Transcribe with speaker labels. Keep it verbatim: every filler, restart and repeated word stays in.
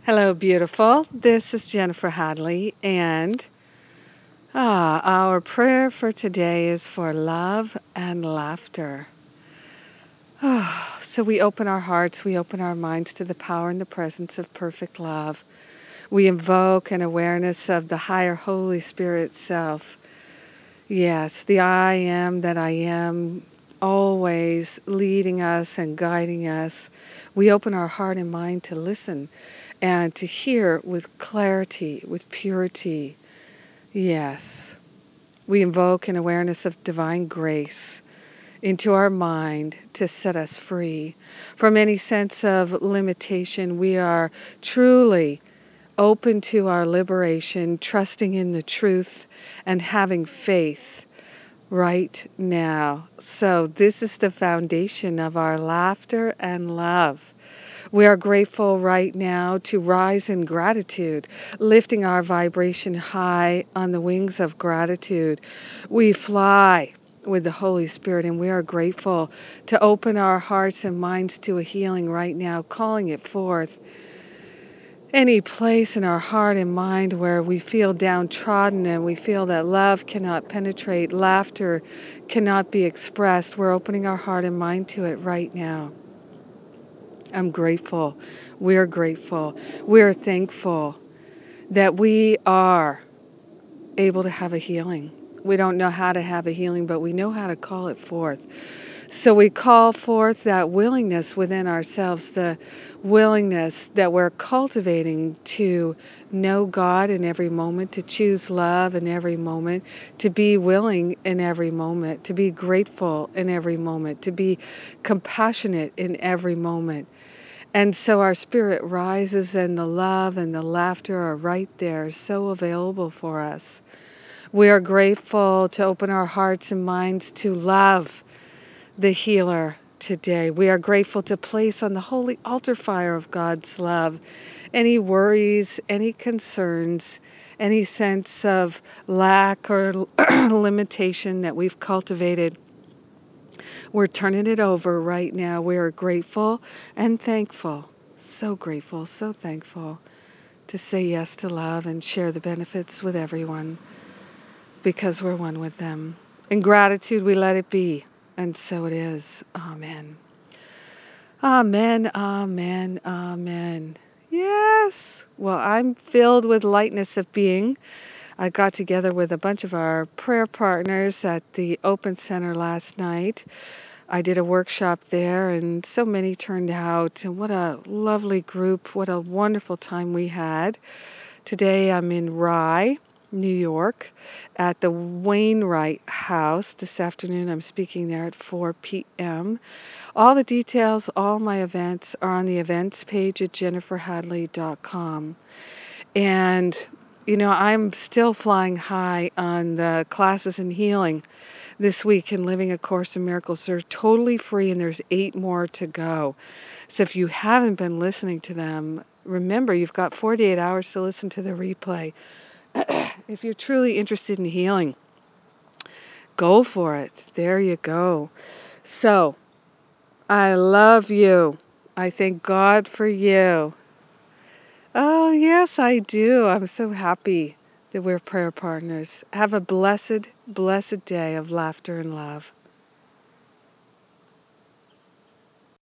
Speaker 1: Hello, beautiful. This is Jennifer Hadley, and ah, our prayer for today is for love and laughter. Ah, so we open our hearts, we open our minds to the power and the presence of perfect love. We invoke an awareness of the higher Holy Spirit self. Yes, the I am that I am, always leading us and guiding us. We open our heart and mind to listen and to hear with clarity, with purity. Yes, we invoke an awareness of divine grace into our mind to set us free from any sense of limitation. We are truly open to our liberation, trusting in the truth and having faith right now. So this is the foundation of our laughter and love. We are grateful right now to rise in gratitude, lifting our vibration high on the wings of gratitude. We fly with the Holy Spirit, and we are grateful to open our hearts and minds to a healing right now, calling it forth. Any place in our heart and mind where we feel downtrodden and we feel that love cannot penetrate, laughter cannot be expressed, we're opening our heart and mind to it right now. I'm grateful. We're grateful. We're thankful that we are able to have a healing. We don't know how to have a healing, but we know how to call it forth. So we call forth that willingness within ourselves, the willingness that we're cultivating to know God in every moment, to choose love in every moment, to be willing in every moment, to be grateful in every moment, to be compassionate in every moment. And so our spirit rises, and the love and the laughter are right there, so available for us. We are grateful to open our hearts and minds to love the healer today. We are grateful to place on the holy altar fire of God's love any worries, any concerns, any sense of lack or limitation that we've cultivated. We're turning it over right now. We are grateful and thankful, so grateful, so thankful to say yes to love and share the benefits with everyone because we're one with them. In gratitude, we let it be, and so it is. Amen. Amen, amen, amen. Yes. Well, I'm filled with lightness of being. I got together with a bunch of our prayer partners at the Open Center last night. I did a workshop there, and so many turned out. And what a lovely group. What a wonderful time we had. Today I'm in Rye, New York, at the Wainwright House. This afternoon I'm speaking there at four p.m. All the details, all my events are on the events page at jennifer hadley dot com. And, you know, I'm still flying high on the classes in healing this week in Living A Course in Miracles. They're totally free, and there's eight more to go. So if you haven't been listening to them, remember you've got forty-eight hours to listen to the replay. If you're truly interested in healing, go for it. There you go. So, I love you. I thank God for you. Oh, yes, I do. I'm so happy that we're prayer partners. Have a blessed, blessed day of laughter and love.